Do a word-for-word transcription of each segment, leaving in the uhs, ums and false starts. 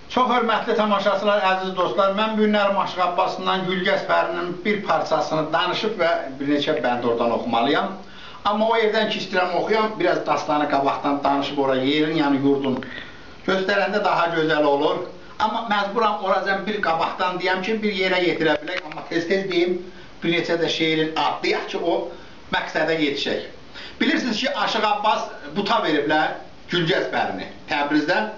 Çox hörmətli tamaşaçılar, əziz dostlar, mən bu günlərim Aşıq Abbasından Gülgəz Pərinin bir parçasını danışıb və bir neçə bənd oradan oxumalıyam. Amma o yerdən ki istəyirəm oxuyam, biraz dastanı qabaqdan danışıb oraya yerin, yəni yurdun göstərəndə daha gözəl olur. Amma məcburam oracan bir qabaqdan deyəm ki, bir yerə yetirə bilək, amma tez-tez deyim, bir neçə də şeirin adlayaq ki, o məqsədə yetişək. Bilirsiniz ki, Aşıq Abbas buta veriblər Gülgəz Pərini Təbrizdən.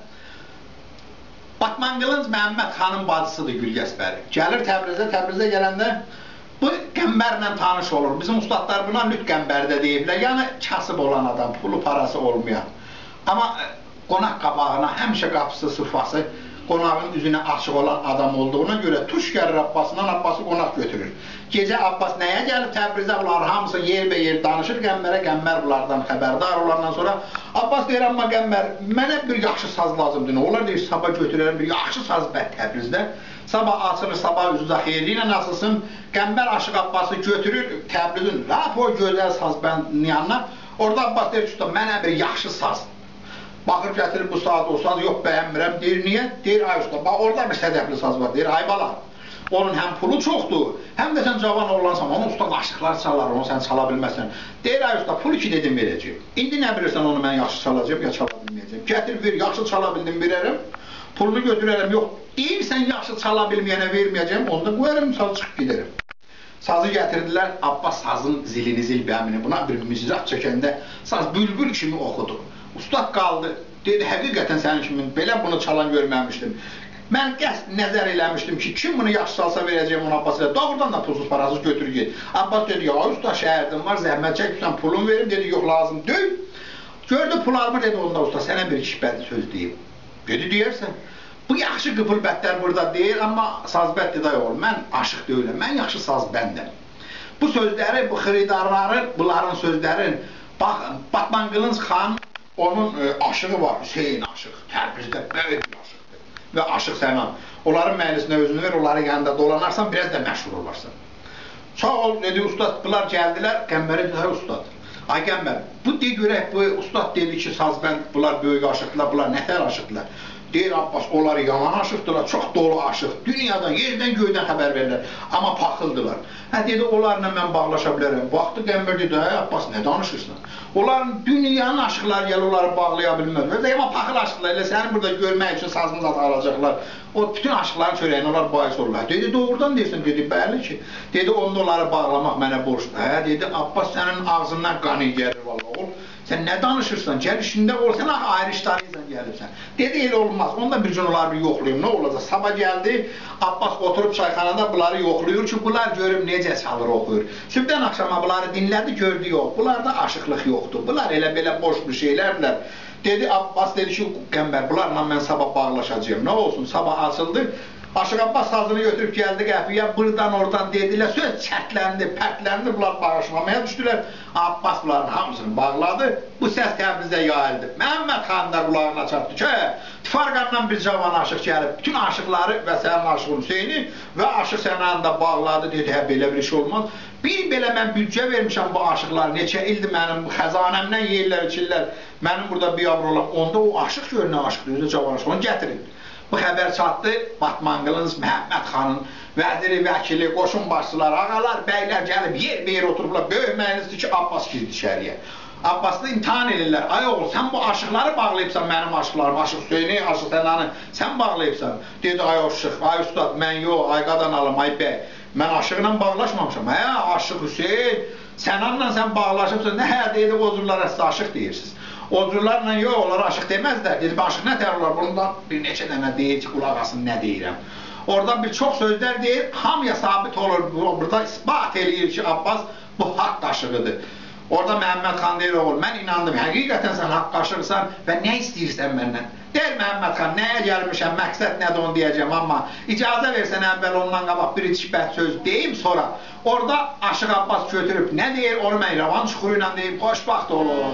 Batman Qılınc Məhəmməd xanın bacısıdır Gülgəz Pəri. Gəlir Təbrizə, Təbrizə gələndə bu qəmbərlə tanış olur. Bizim ustadlar buna lüt qəmbər də deyiblər. Yəni kasıb olan adam, pulu parası olmayan. Amma qonaq qabağına həmişə qapısı, sıfası, qonağın üzünə açıq olan adam olduğuna görə tuş gəlir Abbasından, Abbası qonaq götürür. Gecə Abbas nəyə gəlib Təbrizə, bunlar hamısı yer bə yer danışır qəmbərə, qəmbər bunlardan xəbərdar olandan sonra Abbas deyir, amma qəmbər, mənə bir yaxşı saz lazımdır. Onlar deyir, sabah götürərəm bir yaxşı saz bət Təbrizdə. Sabah açılır, sabah üzüzə xeyirli ilə nasılsın? Qəmbər Aşıq Abbası götürür Təbrizin, lap o gözəl saz bəndinin yanına. Orada Abbas deyir, usta, mənə bir yaxşı saz. Baxır gətirir bu saat o saz, yox bəyənmirəm, deyir, niyə? Deyir, ay usta, bax orada bir sədəfli saz var, deyir, ay bala. Onun həm pulu çoxdur, həm də sən cavan oğlansan, onun usta aşıqlar çalar, onu sən çala bilməzsən. Deyir, ay usta, pulu iki dedim verəcəyim. İndi nə bilirsən onu mən yaxşı çalacağım, ya çala bilməyəcəm. Gətir, ver, yaxşı çala bildim, verərəm, pulunu götürərəm, yox. Deyirsən, yaxşı çala bilməyənə verməyəcəm, onu da qoyarım, saz çıxıb gedərəm. Sazı gətirdilər, Abbas sazın zilini, zil bəmini, buna bir müzizat çəkəndə saz bülbül kimi oxudu. Ustad qaldı, dedi, həqiqətən sənin kimi belə bunu çalan görməmişdim. Mən qəsd nəzər eləmişdim ki, kim bunu yaxşı salsa verəcəyim onu Abbas elə. Doğrudan da pulsuz parasız götür ged. Abbas dedi, ya usta şəhərdim var, zəhmət çəkmişsən, pulun verim, dedi, yox lazım deyil. Gördü pularımı, dedi, onda usta, sənə bir kişbət söz deyim. Dedi, deyərsən, bu yaxşı qıpılbətlər burada deyil, amma sazbətdir da yox, mən aşıq deyiləm, mən yaxşı sazbəndəm. Bu sözləri, bu xiridarların, bunların sözlərin, bax, Batman Qılınc xan, onun e, aşığı var, Hüseyin aşıq, Təbrizdə böyük bir aşıq. Və Aşıq Sənan. Onların məhəllisinə özünü ver, onların yanında dolanarsan, biraz da məşhur olarsan. Sağ ol, dedi, ustad, bunlar gəldilər, qəmbərə dedi, hay ustad. Ay qəmbər, bu de görək, bu ustad dedi ki, sazbənd, bunlar böyük aşıqdılar, bunlar nətər aşıqdılar. Deyir Abbas, onları yaman aşıqdılar, çox dolu aşıq, dünyadan, yerdən, göydən xəbər verirlər, amma paxıldılar. Hə, dedi, onlarla mən bağlaşa bilərəm. Vaxtı qəmbər dedi, ay Abbas, nə danışırsan? Onların dünyanın aşıqları gəlir, onları bağlaya bilməz. Və amma paxıl aşıqlar, elə səni burada görmək üçün sazını zat alacaqlar. O bütün aşıqların çörəyini onlar bahis olurlar. Dedi, doğrudan deyirsən, dedi, bəli ki. Dedi, onda onları bağlamaq mənə borçdur. Hə, dedi, Abbas sənin ağzından qanı gəlir, valla ol. Sən nə danışırsan, gəl işində ol, sən ayrı işdarıyla gəlibsən. Dedi, elə olmaz, onda bir gün onları bir yoxlayım, nə olacaq? Sabah gəldi, Abbas oturub çayxanada bunları yoxlayır ki, bunlar görüb necə çalır, oxuyur. Sübdən axşama bunları dinlədi, gördü, yox, bunlarda aşıqlıq yoxdur, bunlar elə belə boş bir şeylərdirlər. Dedi, Abbas dedi ki, qəmbər, bunlarla mən sabah bağlaşacağım, nə olsun, sabah açıldı. Aşıq Abbas sazını götürüb gəldi qəfiyə, buradan oradan dedilər, söz çətləndi, pərtləndi, bunlar bağışlamaya düşdülər. Abbas bunların hamısını bağladı, bu səs Təbrizdə yayıldı. Məhəmməd xan da qulağına çatdı ki, Tifarqandan bir cavan aşıq gəlib, bütün aşıqları və sənin aşığın Hüseyni və Aşıq Sənan da bağladı, dedi, hə, belə bir şey olmaz. Bir belə mən büdcə vermişəm bu aşıqlar, neçə ildir mənim xəzanəmdən yeyirlər, içirlər, mənim burada biyabr olan, onda o aşıq gör nə aşıqdır, özü cavan aşıq, onu gətirin. Bu xəbər çatdı, Batman Qılınc Məhəmməd xanın vəziri, vəkili, qoşun başçılar, ağalar, bəylər gəlib, yer bir yer oturublar, böyük məhəllisdir ki, Abbas girdi içəriyə. Abbasını imtihan edirlər, ay oğul, sən bu aşıqları bağlayıbsan, mənim aşıqlarım, Aşıq Hüseyni, Aşıq Sənanı, sən bağlayıbsan. Dedi, ay aşıq, ay ustad, mən yox, ay qadan alım, ay bəy, mən aşıqla bağlaşmamışam. Hə, Aşıq Hüseyin, Sənanla sən bağlaşıbsan, nə hə, dedi, o cürlərə siz aşıq deyirsiniz. O cürlərlə yox, onlara aşıq deməzlər. Dedim, aşıq nə tər olar? Bundan bir neçə dənə deyir ki, qulaq asın, nə deyirəm. Oradan bir çox sözlər deyir, hamıya sabit olur. Burada ispat eləyir ki, Abbas bu haqq aşığıdır. Orada Məhəmməd xan deyir, oğul, mən inandım, həqiqətən sən haqq aşıqsan və nə istəyirsən məndən? Deyir Məhəmməd xan, nəyə gəlmişəm, məqsəd nədir onu deyəcəm, amma icazə versən əvvəl ondan qabaq bir içbət söz deyim, sonra orada Aşıq Abbas götürüb nə deyir, onu mən rəvan çuxuru ilə deyim, xoşbaxt olur.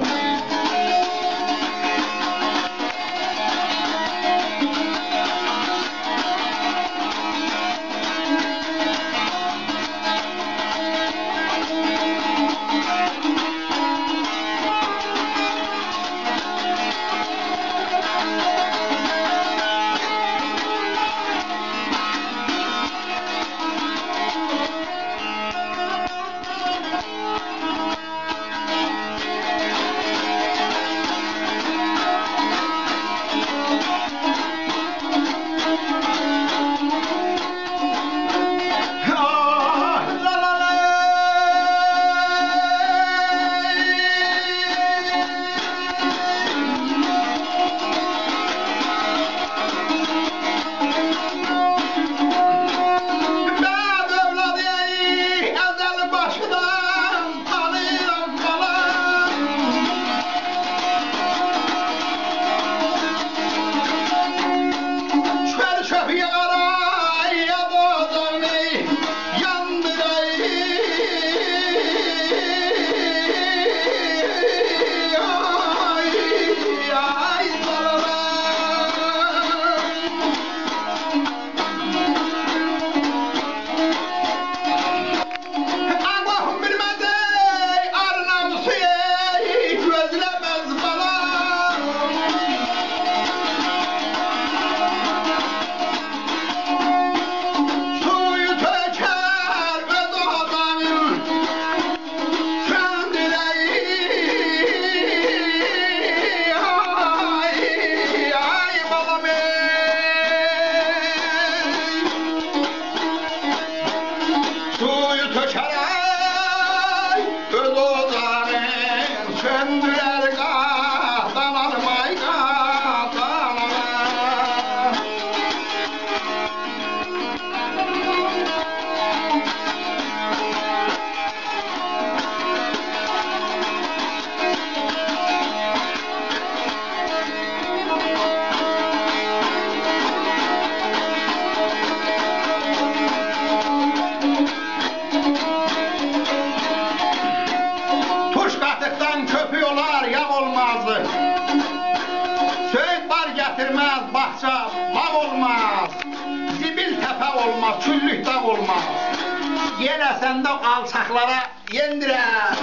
Sevmez bahçe bağ olmaz, zibil tepe olmaz, küllük dağ olmaz. Yeləsən də alçaqlara yendirər.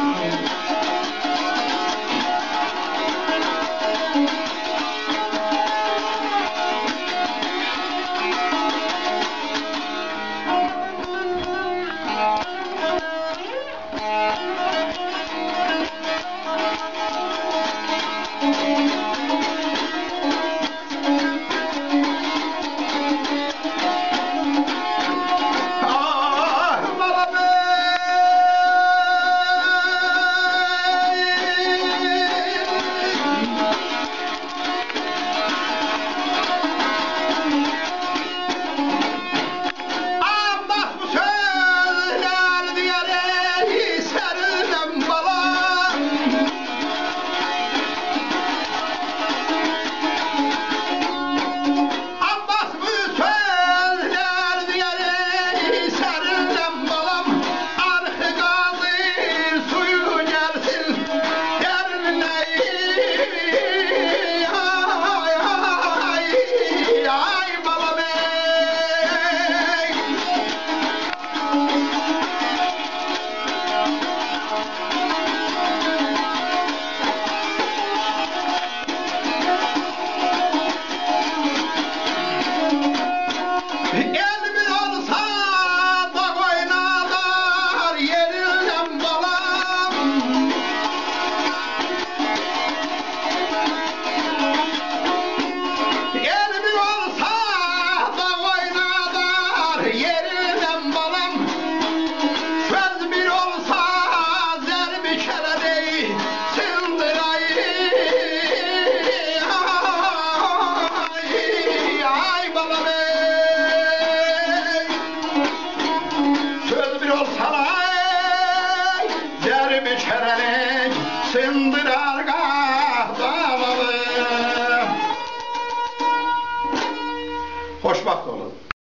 Söz bir olsa zer bir çərəlik, sındı